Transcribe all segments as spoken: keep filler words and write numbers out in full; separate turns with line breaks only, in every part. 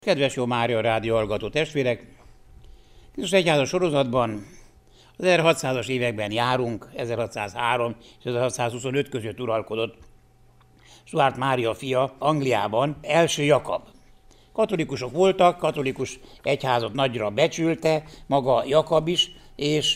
Kedves Jó Mária rádió hallgató testvérek! Krisztus egyházas sorozatban az ezerhatszázas években járunk, ezerhatszázhárom és ezerhatszázhuszonöt között uralkodott Stuart Mária fia Angliában, első Jakab. Katolikusok voltak, katolikus egyházat nagyra becsülte, maga Jakab is, és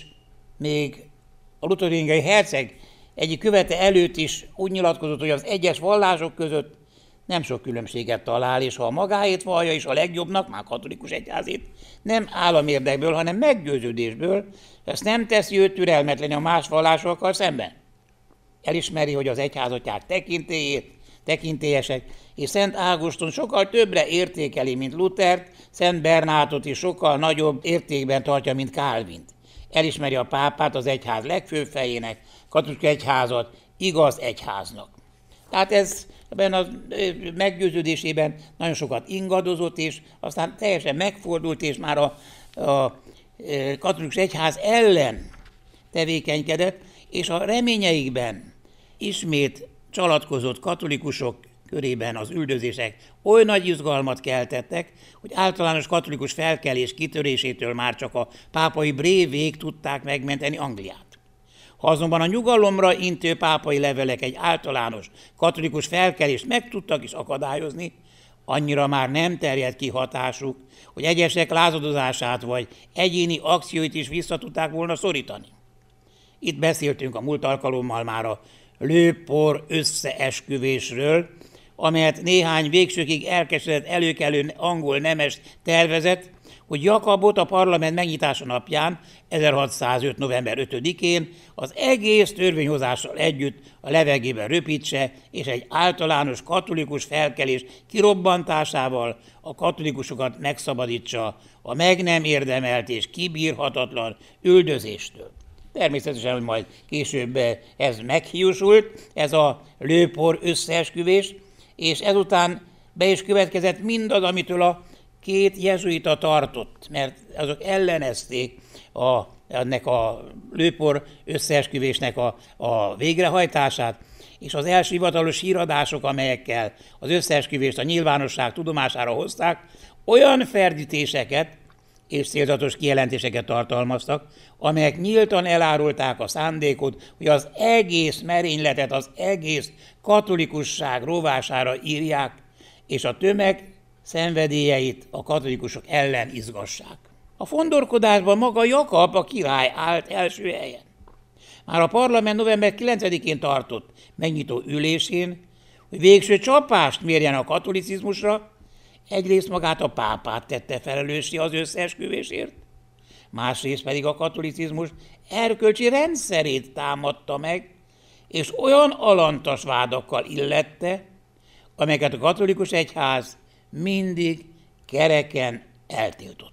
még a lotaringiai herceg egyik követe előtt is úgy nyilatkozott, hogy az egyes vallások között nem sok különbséget talál, és ha a magáét vallja is a legjobbnak, már katolikus egyházét, nem államérdekből, hanem meggyőződésből, ezt nem teszi őt türelmetlenni a más vallásokkal szemben. Elismeri, hogy az egyházatják tekintélyét, tekintélyesek, és Szent Ágoston sokkal többre értékeli, mint Luthert, Szent Bernátot is sokkal nagyobb értékben tartja, mint Calvint. Elismeri a pápát az egyház legfőbb fejének, katolikus egyházat igaz egyháznak. Tehát ez ebben a meggyőződésében nagyon sokat ingadozott, és aztán teljesen megfordult, és már a, a katolikus egyház ellen tevékenykedett, és a reményeikben ismét csalatkozott katolikusok körében az üldözések oly nagy izgalmat keltettek, hogy általános katolikus felkelés kitörésétől már csak a pápai brévék tudták megmenteni Angliát. Ha azonban a nyugalomra intő pápai levelek egy általános katolikus felkelést meg tudtak is akadályozni, annyira már nem terjedt ki hatásuk, hogy egyesek lázadozását vagy egyéni akcióit is vissza tudták volna szorítani. Itt beszéltünk a múlt alkalommal már a lőpor összeesküvésről, amelyet néhány végsőkig elkeseredett előkelő angol nemes tervezett, hogy Jakabot a parlament megnyitása napján, ezerhatszázöt. november ötödikén az egész törvényhozással együtt a levegőben röpítse, és egy általános katolikus felkelés kirobbantásával a katolikusokat megszabadítsa a meg nem érdemelt és kibírhatatlan üldözéstől. Természetesen, hogy majd később ez meghiúsult, ez a lőpor összeesküvés, és ezután be is következett mindaz, amitől a két jezsuita tartott, mert azok ellenezték a, ennek a lőpor összeesküvésnek a, a végrehajtását, és az első hivatalos híradások, amelyekkel az összeesküvést a nyilvánosság tudomására hozták, olyan ferdítéseket és célzatos kijelentéseket tartalmaztak, amelyek nyíltan elárulták a szándékot, hogy az egész merényletet, az egész katolikusság rovására írják, és a tömeg szenvedélyeit a katolikusok ellen izgassák. A fondorkodásban maga Jakab, a király állt első helyen. Már a parlament november kilencedikén tartott megnyitó ülésén, hogy végső csapást mérjen a katolicizmusra, egyrészt magát a pápát tette felelőssé az összeesküvésért, másrészt pedig a katolicizmus erkölcsi rendszerét támadta meg, és olyan alantas vádakkal illette, amelyeket a katolikus egyház mindig kereken eltiltott.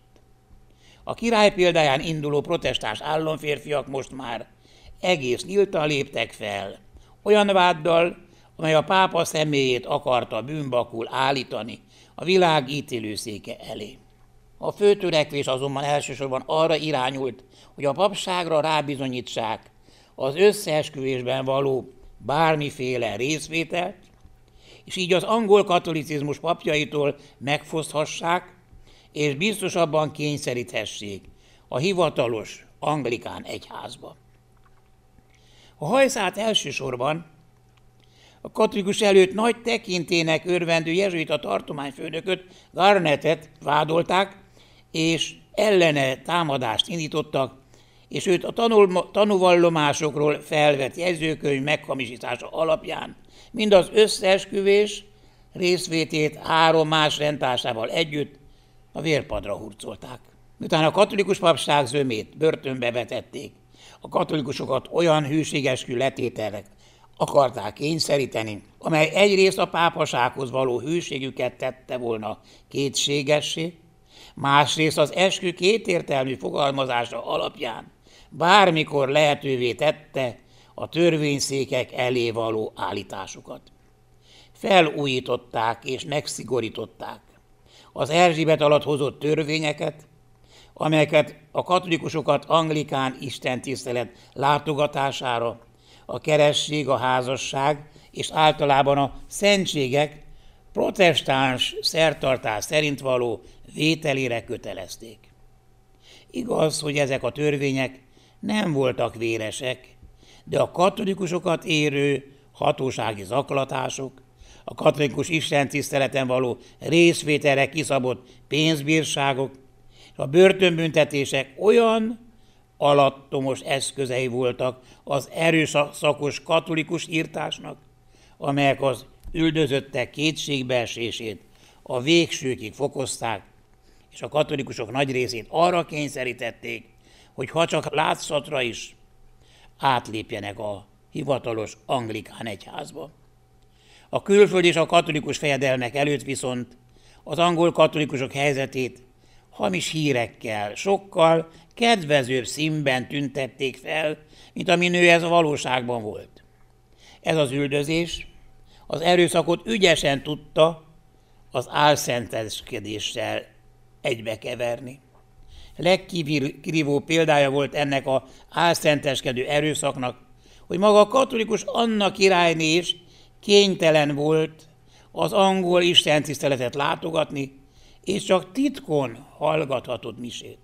A király példáján induló protestáns államférfiak most már egész nyíltan léptek fel, olyan váddal, amely a pápa személyét akarta bűnbakul állítani a világ ítélőszéke elé. A fő törekvés azonban elsősorban arra irányult, hogy a papságra rábizonyítsák az összeesküvésben való bármiféle részvételt, és így az angol katolicizmus papjaitól megfoszthassák, és biztosabban kényszeríthessék a hivatalos anglikán egyházba. A hajszát elsősorban a katolikus előtt nagy tekintének örvendő jezsuita tartományfőnököt, Garnettet vádolták, és ellene támadást indítottak, és őt a tanul, tanúvallomásokról felvett jegyzőkönyv meghamisítása alapján mind az összeesküvés részvétét három más rendtársával együtt a vérpadra hurcolták. Miután a katolikus papság zömét börtönbe vetették, a katolikusokat olyan hűségeskü letételre akarták kényszeríteni, amely egyrészt a pápasághoz való hűségüket tette volna kétségessé, másrészt az eskü kétértelmű fogalmazása alapján bármikor lehetővé tette a törvényszékek elé való állításukat. Felújították és megszigorították az Erzsébet alatt hozott törvényeket, amelyeket a katolikusokat anglikán istentisztelet látogatására, a keresztség, a házasság és általában a szentségek protestáns szertartás szerint való vételére kötelezték. Igaz, hogy ezek a törvények nem voltak véresek, de a katolikusokat érő hatósági zaklatások, a katolikus istentiszteleten való részvételre kiszabott pénzbírságok és a börtönbüntetések olyan alattomos eszközei voltak az erőszakos katolikus írtásnak, amelyek az üldözöttek kétségbeesését a végsőkig fokozták, és a katolikusok nagy részét arra kényszerítették, hogy ha csak látszatra is átlépjenek a hivatalos anglikán egyházba. A külföld és a katolikus fejedelmek előtt viszont az angol katolikusok helyzetét hamis hírekkel, sokkal kedvezőbb színben tüntették fel, mint ami nő ez a valóságban volt. Ez az üldözés az erőszakot ügyesen tudta az álszenteskedéssel egybekeverni. Legkirívó példája volt ennek az álszenteskedő erőszaknak, hogy maga a katolikus Anna királyné is kénytelen volt az angol istentiszteletet látogatni, és csak titkon hallgathatott misét.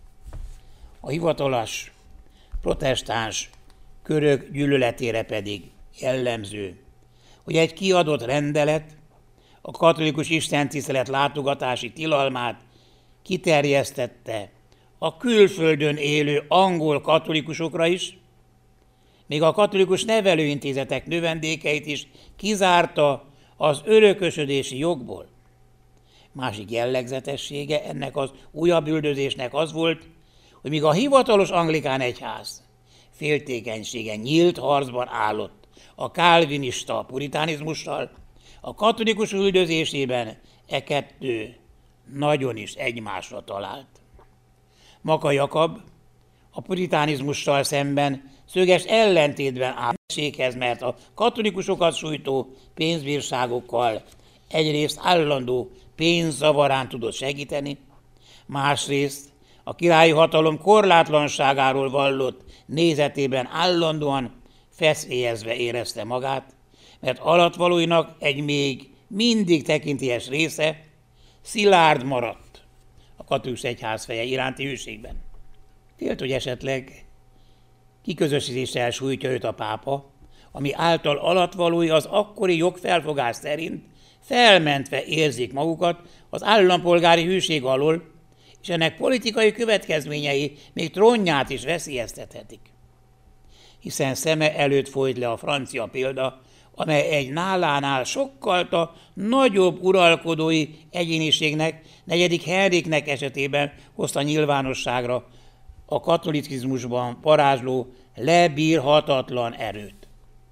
A hivatalos protestáns körök gyűlöletére pedig jellemző, hogy egy kiadott rendelet a katolikus istentisztelet látogatási tilalmát kiterjesztette a külföldön élő angol katolikusokra is, még a katolikus nevelőintézetek növendékeit is kizárta az örökösödési jogból. Másik jellegzetessége ennek az újabb üldözésnek az volt, hogy míg a hivatalos anglikán egyház féltékenysége nyílt harcban állott a kálvinista puritánizmussal, a katolikus üldözésében e kettő nagyon is egymásra talált. Maka Jakab a puritánizmussal szemben szöges ellentétben áll séghez, mert a katolikusokat sújtó pénzbírságokkal egyrészt állandó pénzzavarán tudott segíteni, másrészt a királyi hatalom korlátlanságáról vallott nézetében állandóan feszélyezve érezte magát, mert alattvalóinak egy még mindig tekintélyes része szilárd maradt a katolikus egyház feje iránti hűségben. Félt, hogy esetleg kiközösítéssel sújtja őt a pápa, ami által alattvalói az akkori jogfelfogás szerint felmentve érzik magukat az állampolgári hűség alól, és ennek politikai következményei még trónját is veszélyeztethetik. Hiszen szeme előtt folyt le a francia példa, amely egy nálánál sokkal nagyobb uralkodói egyéniségnek, negyedik Henriknek esetében hozta nyilvánosságra a katolicizmusban parázsló, lebírhatatlan erőt.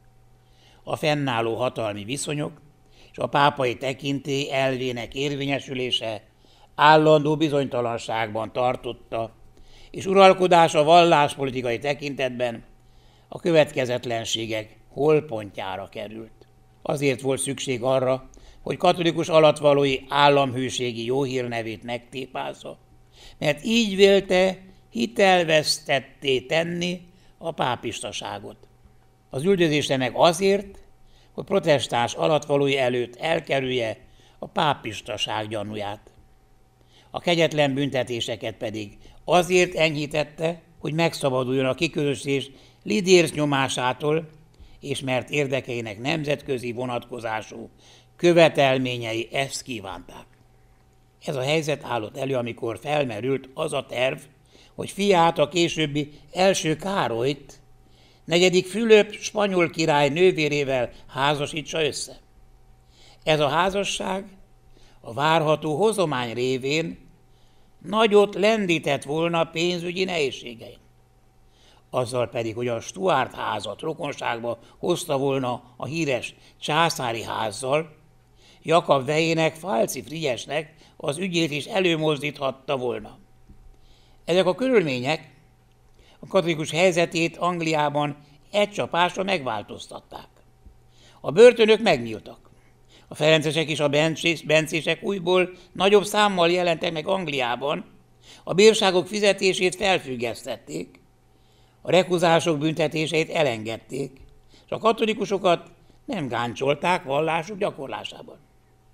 A fennálló hatalmi viszonyok és a pápai tekintély elvének érvényesülése állandó bizonytalanságban tartotta, és uralkodása valláspolitikai tekintetben a következetlenségek holpontjára került. Azért volt szükség arra, hogy katolikus alattvalói államhűségi jó hírnevét megtépázza, mert így vélte hitelvesztetté tenni a pápistaságot. Az üldözésre meg azért, hogy protestáns alattvalói előtt elkerülje a pápistaság gyanúját. A kegyetlen büntetéseket pedig azért enyhítette, hogy megszabaduljon a kiközöstés lidérc nyomásától, és mert érdekeinek nemzetközi vonatkozású követelményei ezt kívánták. Ez a helyzet állott elő, amikor felmerült az a terv, hogy fiát, a későbbi első Károlyt, negyedik Fülöp spanyol király nővérével házasítsa össze. Ez a házasság a várható hozomány révén nagyot lendített volna pénzügyi nehézségein. Azzal pedig, hogy a Stuart házat rokonságba hozta volna a híres császári házzal, Jakab vejének, Pfalzi Frigyesnek az ügyét is előmozdíthatta volna. Ezek a körülmények a katolikus helyzetét Angliában egy csapásra megváltoztatták. A börtönök megnyíltak. A ferencesek és a bencések újból nagyobb számmal jelentek meg Angliában, a bírságok fizetését felfüggesztették, a rekuzások büntetéseit elengedték, és a katolikusokat nem gáncsolták vallásuk gyakorlásában.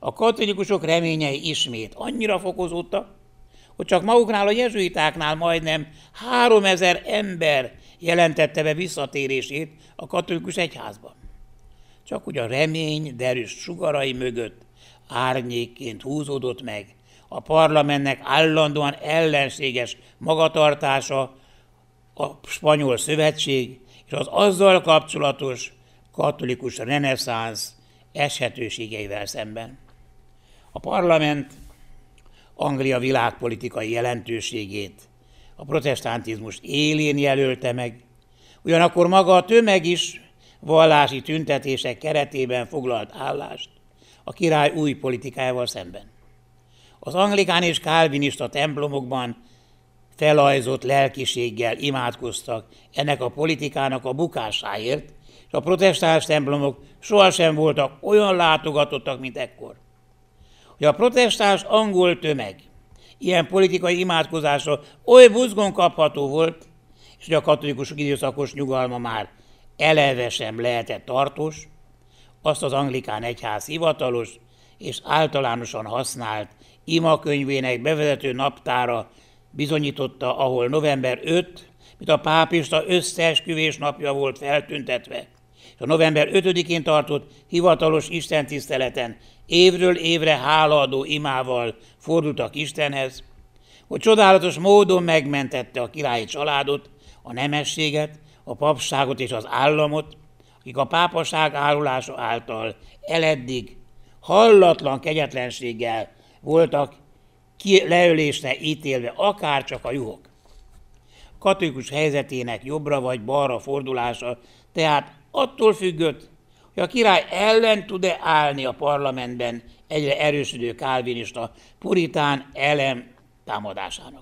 a katolikusok reményei ismét annyira fokozódtak, hogy csak maguknál a jezsuitáknál majdnem háromezer ember jelentette be visszatérését a katolikus egyházban. Csak úgy a remény derűs sugarai mögött árnyékként húzódott meg a parlamentnek állandóan ellenséges magatartása, a spanyol szövetség és az azzal kapcsolatos katolikus reneszánsz eshetőségeivel szemben. A parlament Anglia világpolitikai jelentőségét a protestantizmus élén jelölte meg, ugyanakkor maga a tömeg is vallási tüntetések keretében foglalt állást a király új politikájával szemben. Az anglikán és kálvinista templomokban felajzott lelkiséggel imádkoztak ennek a politikának a bukásáért, és a protestáns templomok sohasem voltak olyan látogatottak, mint ekkor. Hogy a protestáns angol tömeg ilyen politikai imádkozásra oly buzgón kapható volt, és hogy a katolikusok időszakos nyugalma már eleve sem lehetett tartós, azt az anglikán egyház hivatalos és általánosan használt imakönyvének bevezető naptára bizonyította, ahol november ötödike, mint a pápista összeesküvés napja volt feltüntetve, és a november ötödikén tartott hivatalos istentiszteleten évről évre hálaadó imával fordultak Istenhez, hogy csodálatos módon megmentette a királyi családot, a nemességet, a papságot és az államot, akik a pápaság árulása által eleddig hallatlan kegyetlenséggel voltak leölésre ítélve, akárcsak a juhok. A katolikus helyzetének jobbra vagy balra fordulása tehát attól függött, hogy a király ellen tud-e állni a parlamentben egyre erősödő kálvinista puritán elem támadásának.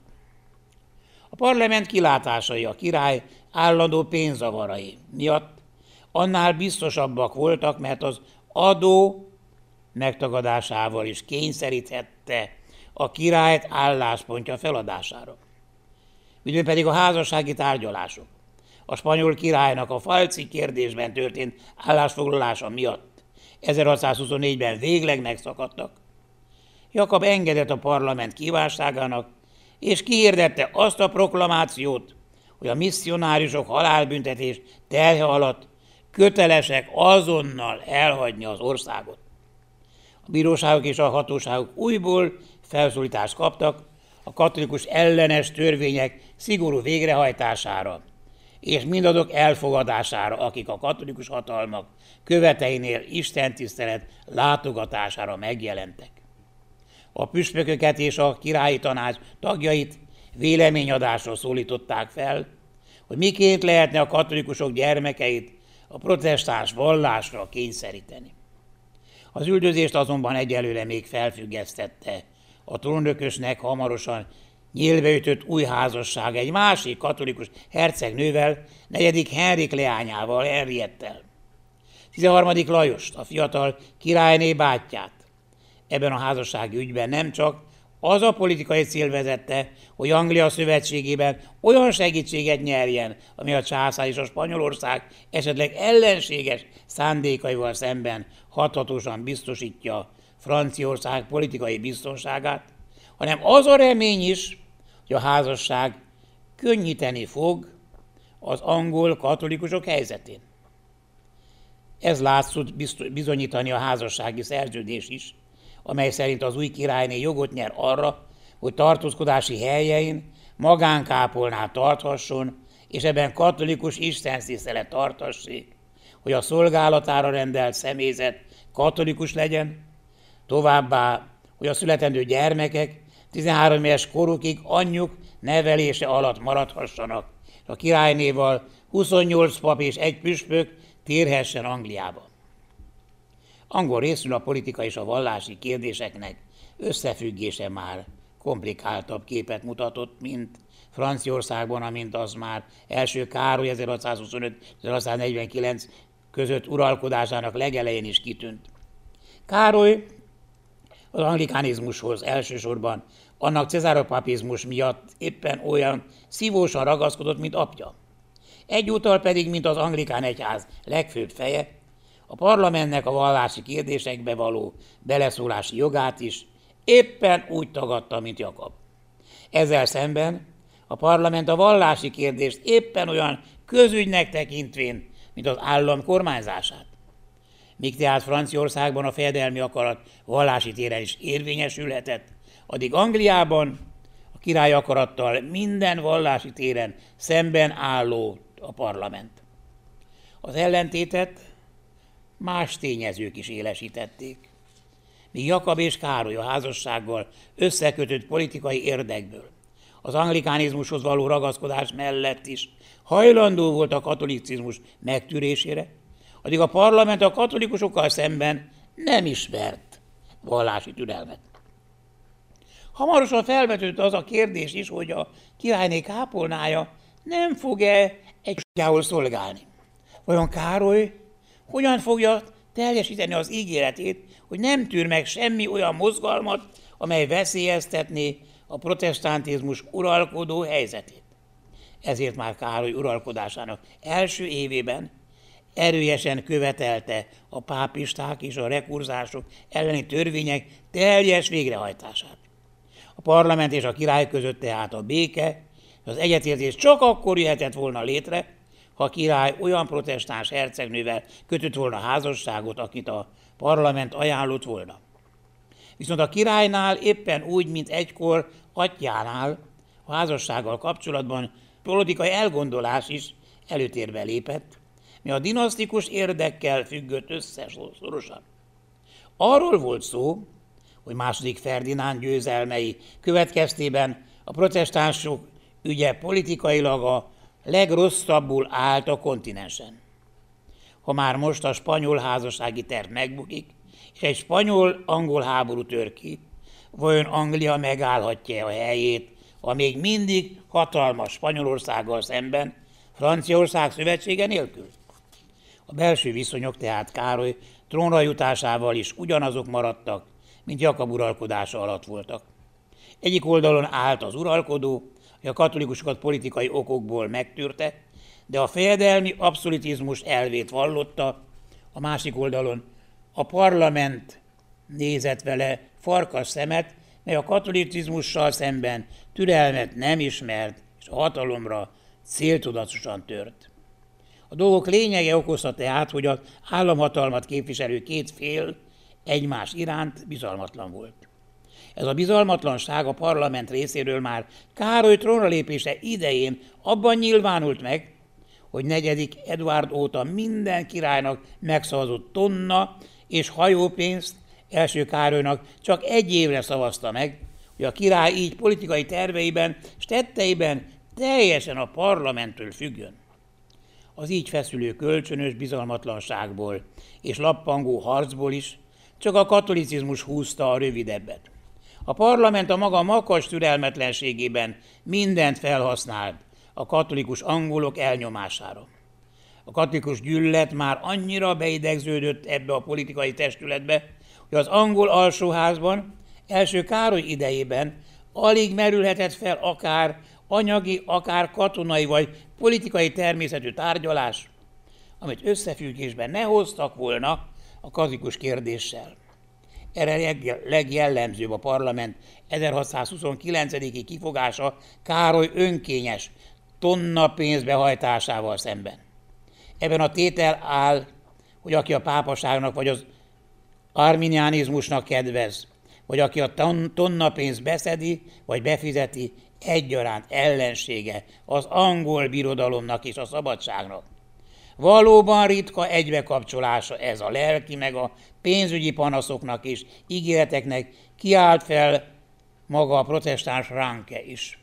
A parlament kilátásai a király állandó pénzzavarai miatt annál biztosabbak voltak, mert az adó megtagadásával is kényszeríthette a királyt álláspontja feladására. Midőn pedig a házassági tárgyalások a spanyol királynak a falci kérdésben történt állásfoglalása miatt ezerhatszázhuszonnégyben végleg megszakadtak, Jakab engedett a parlament kívánságának, és kihirdette azt a proklamációt, hogy a misszionáriusok halálbüntetés terhe alatt kötelesek azonnal elhagyni az országot. A bíróságok és a hatóságok újból felszólítást kaptak a katolikus ellenes törvények szigorú végrehajtására, és mindazok elfogadására, akik a katolikus hatalmak követeinél istentisztelet látogatására megjelentek. A püspököket és a királyi tanács tagjait véleményadásra szólították fel, hogy miként lehetne a katolikusok gyermekeit a protestáns vallásra kényszeríteni. Az üldözést azonban egyelőre még felfüggesztette a trónörökösnek hamarosan nyílbeütött új házasság egy másik katolikus hercegnővel, negyedik Henrik leányával, Henriettel. tizenharmadik Lajost, a fiatal királyné bátyját. Ebben a házassági ügyben nem csak az a politikai cél vezette, hogy Anglia szövetségében olyan segítséget nyerjen, ami a császár és a Spanyolország esetleg ellenséges szándékaival szemben hathatósan biztosítja Franciaország politikai biztonságát, hanem az a remény is, hogy a házasság könnyíteni fog az angol katolikusok helyzetén. Ez látszott bizonyítani a házassági szerződés is, amely szerint az új királyné jogot nyer arra, hogy tartózkodási helyein magánkápolnát tarthasson, és ebben katolikus istentisztelet tartassék, hogy a szolgálatára rendelt személyzet katolikus legyen, továbbá, hogy a születendő gyermekek tizenhárom éves korukig anyjuk nevelése alatt maradhassanak, és a királynéval huszonnyolc pap és egy püspök térhessen Angliába. Angol részről a politika és a vallási kérdéseknek összefüggése már komplikáltabb képet mutatott, mint Franciaországban, amint az már első Károly ezerhatszázhuszonöt-ezerhatszáznegyvenkilenc között uralkodásának legelején is kitűnt. Károly az anglikánizmushoz elsősorban annak cezáropapizmus miatt éppen olyan szívósan ragaszkodott, mint apja. Egyúttal pedig, mint az anglikán egyház legfőbb feje, a parlamentnek a vallási kérdésekbe való beleszólási jogát is éppen úgy tagadta, mint Jakab. Ezzel szemben a parlament a vallási kérdést éppen olyan közügynek tekintvén, mint az állam kormányzását. Míg tehát Franciaországban a fejedelmi akarat vallási téren is érvényesülhetett, addig Angliában a király akarattal minden vallási téren szemben álló a parlament. Az ellentétet más tényezők is élesítették. Míg Jakab és Károly a házassággal összekötött politikai érdekből az anglikánizmushoz való ragaszkodás mellett is hajlandó volt a katolicizmus megtűrésére, addig a parlament a katolikusokkal szemben nem ismert vallási türelmet. Hamarosan felvetődött az a kérdés is, hogy a királyné kápolnája nem fog-e egységjául szolgálni. Vajon Károly hogyan fogja teljesíteni az ígéretét, hogy nem tűr meg semmi olyan mozgalmat, amely veszélyeztetné a protestantizmus uralkodó helyzetét. Ezért már Károly uralkodásának első évében erősen követelte a pápisták és a rekurzások elleni törvények teljes végrehajtását. A parlament és a király között tehát a béke, az egyetértés csak akkor jöhetett volna létre, ha a király olyan protestáns hercegnővel kötött volna házasságot, akit a parlament ajánlott volna. Viszont a királynál éppen úgy, mint egykor atyjánál a házassággal kapcsolatban politikai elgondolás is előtérbe lépett, mi a dinasztikus érdekkel függött össze szorosan. Arról volt szó, hogy második Ferdinánd győzelmei következtében a protestánsok ügye politikailag a legrosszabbul állt a kontinensen. Ha már most a spanyol házassági terv megbukik, és egy spanyol-angol háború tör ki, vajon Anglia megállhatja a helyét a még mindig hatalmas Spanyolországgal szemben, Franciaország szövetsége nélkül? A belső viszonyok tehát Károly trónra jutásával is ugyanazok maradtak, mint Jakab uralkodása alatt voltak. Egyik oldalon állt az uralkodó, hogy a katolikusokat politikai okokból megtűrte, de a fejedelmi abszolutizmus elvét vallotta, a másik oldalon a parlament nézett vele farkas szemet, mely a katolicizmussal szemben türelmet nem ismert, és a hatalomra céltudatosan tört. A dolgok lényege okozta tehát, hogy az államhatalmat képviselő két fél egymás iránt bizalmatlan volt. Ez a bizalmatlanság a parlament részéről már Károly trónra lépése idején abban nyilvánult meg, hogy negyedik Eduárd óta minden királynak megszavazott tonna és hajópénzt első Károlynak csak egy évre szavazta meg, hogy a király így politikai terveiben és tetteiben teljesen a parlamenttől függjön. Az így feszülő kölcsönös bizalmatlanságból és lappangó harcból is csak a katolicizmus húzta a rövidebbet. A parlament a maga makacs türelmetlenségében mindent felhasznált a katolikus angolok elnyomására. A katolikus gyűlölet már annyira beidegződött ebbe a politikai testületbe, hogy az angol alsóházban első Károly idejében alig merülhetett fel akár anyagi, akár katonai vagy politikai természetű tárgyalás, amit összefüggésben ne hoztak volna a katolikus kérdéssel. Erre legjellemzőbb a parlament ezerhatszázhuszonkilencedik kifogása Károly önkényes tonna pénzbehajtásával szemben. Ebben a tétel áll, hogy aki a pápaságnak vagy az arminianizmusnak kedvez, vagy aki a tonna pénzt beszedi vagy befizeti, egyaránt ellensége az angol birodalomnak és a szabadságnak. Valóban ritka egybekapcsolása ez a lelki meg a pénzügyi panaszoknak és ígéreteknek, kiállt fel maga a protestáns Ranke is.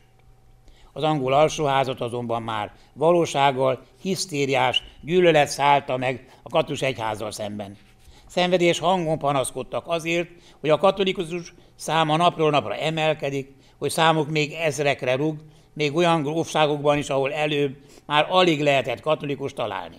Az angol alsóházat azonban már valósággal hisztériás gyűlölet szállta meg a katolikus egyházzal szemben. Szenvedés hangon panaszkodtak azért, hogy a katolikus száma napról napra emelkedik, hogy számuk még ezrekre rúg, még olyan grófságokban is, ahol előbb már alig lehetett katolikus találni.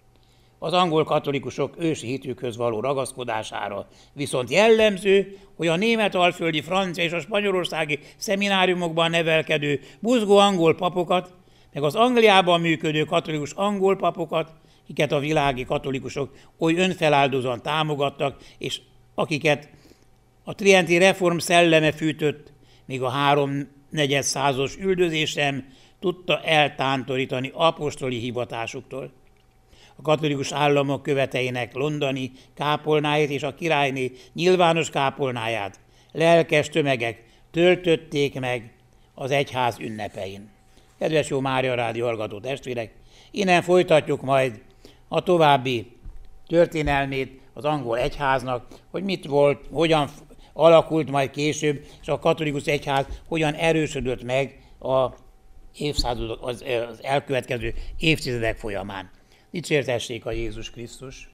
Az angol katolikusok ősi hitükhöz való ragaszkodására viszont jellemző, hogy a német-alföldi, francia és a spanyolországi szemináriumokban nevelkedő buzgó angol papokat, meg az Angliában működő katolikus angol papokat akiket a világi katolikusok oly önfeláldozóan támogattak, és akiket a trienti reform szelleme fűtött, még a háromnegyed százas üldözés sem tudta eltántorítani apostoli hivatásuktól. A katolikus államok követeinek londoni kápolnáját és a királyné nyilvános kápolnáját lelkes tömegek töltötték meg az egyház ünnepein. Kedves jó Mária Rádió hallgató testvérek, innen folytatjuk majd a további történelmét az angol egyháznak, hogy mit volt, hogyan alakult majd később, és a katolikus egyház hogyan erősödött meg a évszázadok, az, az elkövetkező évtizedek folyamán. Dicsértessék a Jézus Krisztus!